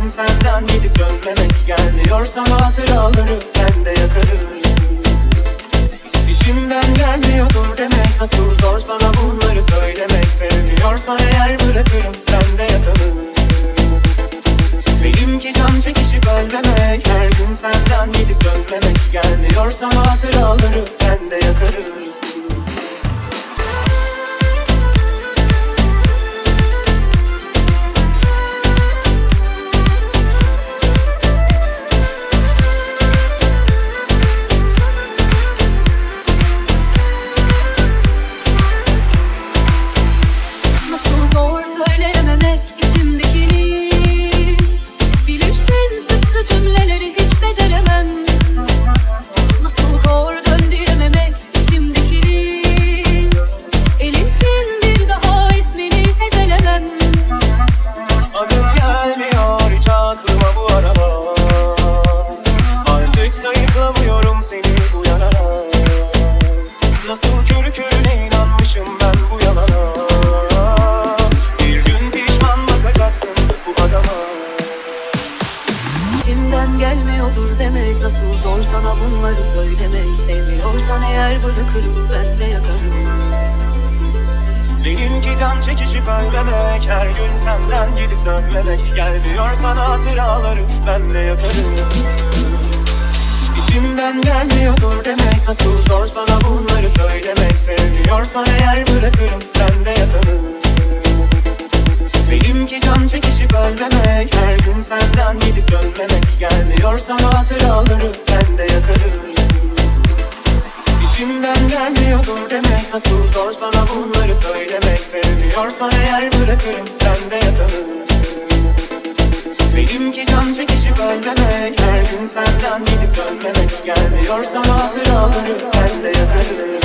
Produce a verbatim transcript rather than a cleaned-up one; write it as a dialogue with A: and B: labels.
A: gün senden gidip dönmemek, gelmiyor sana hatıraları ben de yakarım. İçimden gelmiyordur demek, nasıl zor sana bunları söylemek. Sevmiyorsan eğer bırakırım ben de yakarım. Benimki can çekişip ölmemek, her gün senden gidip dönmemek, gelmiyor sana hatıraları ben de yakarım. Nasıl körü körüne inanmışım ben bu yalana. Bir gün pişman bakacaksın bu adama.
B: İçimden gelmiyordur demek, nasıl zor sana bunları söylemek. Sevmiyorsan eğer bırakırım ben de yakarım.
A: Benimki can çekişip ölmemek, her gün senden gidip dönmemek, gelmiyor sana hatıraları ben de yakarım. İçimden gelmiyordur demek, nasıl zor sana bunları söylemek. Sevmiyorsan eğer bırakırım ben de yakarım. Benimki can çekişip ölmemek, her gün senden gidip dönmemek, gelmiyor sana hatıraları ben de yakarım. İçimden gelmiyordur demek, nasıl zor sana bunları söylemek. Sevmiyorsan eğer bırakırım ben de yakarım. Benimki can çekişip ölmemek, her gün senden gidip dönmemek, gelmiyor sana hatıraları ben de yakarım.